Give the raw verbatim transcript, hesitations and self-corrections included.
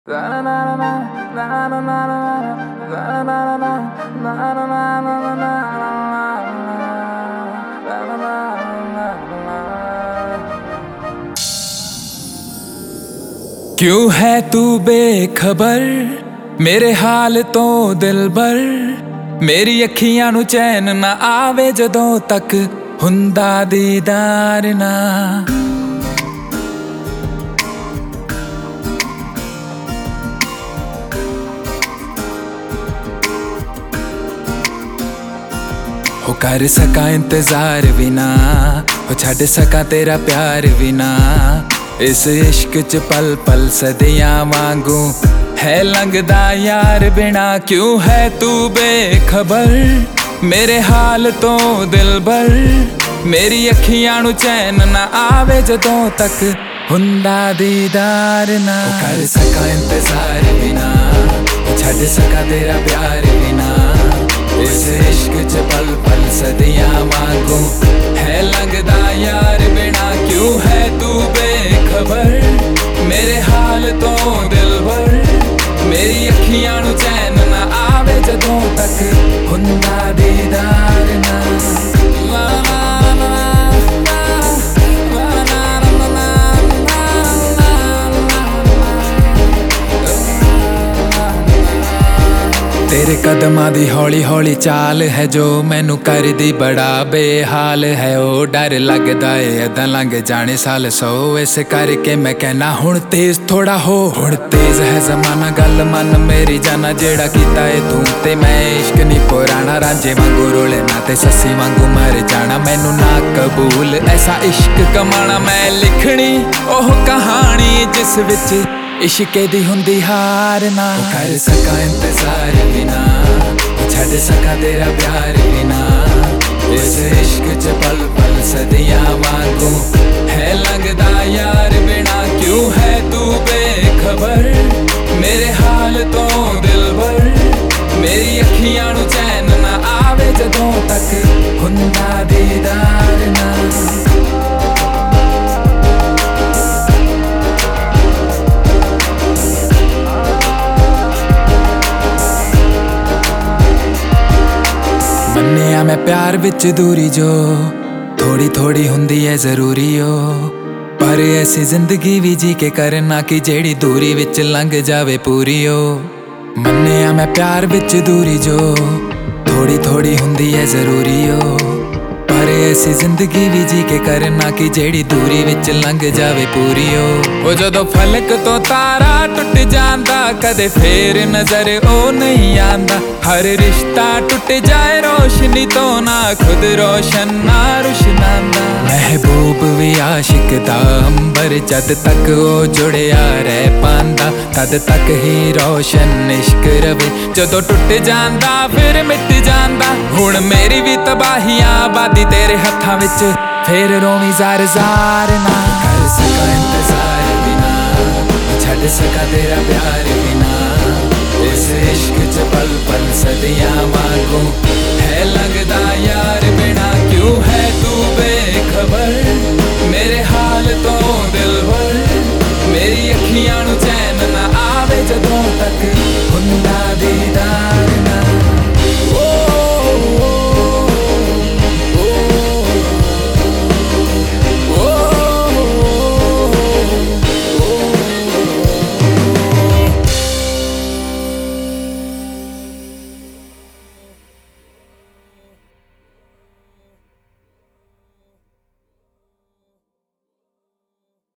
क्यों है तू बेखबर मेरे हाल तो दिलबर, मेरी अखियां नू चैन ना आवे जदों तक हुंदा दीदार ना। हो कर सका इंतजार भी ना, हो छड़ सका तेरा प्यार भी ना। इस इश्क च पल पल सदियां वांगू है लंघदा यार बिना। क्यों है तू बेखबर मेरे हाल तो दिलबर, मेरी अखियां नू चैन ना आवे जदों तक हुंदा दीदार ना। हो कर सका इंतजार भी ना, हो छड़ सका तेरा प्यार भी ना। इस इश्क च पल पल सदियां वांगू है लंघदा यार बिना। क्यों है तू बेखबर मेरे हाल तो दिलबर, मेरी अखियां नू चैन ना आवे जदों तक हुंदा दीदार ना। तेरे कदमां दी हौली हौली चाल है जो मैनू करदी बड़ा बेहाल है। ओ डर लगदा ए अदां लंघ जाने साल सौ, इस करके मैं कहना हुण तेज थोड़ा हो। हुण तेज है जमाना गल मन मेरी जाना, जेड़ा कीता ए तू ते मैं इश्क नी पुराना। रांझे वांगू रोले ना ते सस्सी वांगू मर जाना, मैनू ना कबूल ऐसा इश्क कमाना। मैं लिखनी ओह कहानी जिस विच इश्के दी हुंदी हार ना। कर सका इंतजार भी ना, छड़ सका तेरा प्यार भी ना। इस इश्क च पल पल सदियां वांगू है लंघदा यार बिना। क्यों है तू बेखबर मेरे हाल तो दिलबर, मेरी अखियां नू चैन ना आवे जदों तक हुंदा दीदार ना। मन्निया मैं प्यार विच दूरी जो थोड़ी थोड़ी हुंदी है जरूरी ओ, पर ऐसी जिंदगी भी जी के करना कि जेड़ी दूरी विच लंघ जावे पूरी ओ। मन्निया मैं प्यार विच दूरी जो थोड़ी थोड़ी हुंदी है जरूरी ओ, पर ऐसी जिंदगी भी जी के करना कि जेड़ी दूरी विच लंघ जावे पूरी ओ। ओ जदों फलक तो तारा टुट जांदा कदे फेर नजर ओ नहीं आंदा। हर रिश्ता टुट जाए रोशनी तो ना खुद रोशन ना रुशनांदा। महबूब भी आशिक दा अंबर जद तक ओ जुड़िया रह पांदा, तद तक ही रोशन इश्क रवे। जदों टुट जांदा फिर मिट जांदा, हुण मेरी भी तबाहियां आबादी तेरे हत्थां विच फेर रोवी जार जार ना। कर सका इंतजार भी ना, छड़ सका तेरा प्यार भी ना। इस इश्क च पल पल सदियां वांगू है लंघदा यार बिना। क्यों है तू बेखबर मेरे हाल तो दिलबर, मेरी अखियां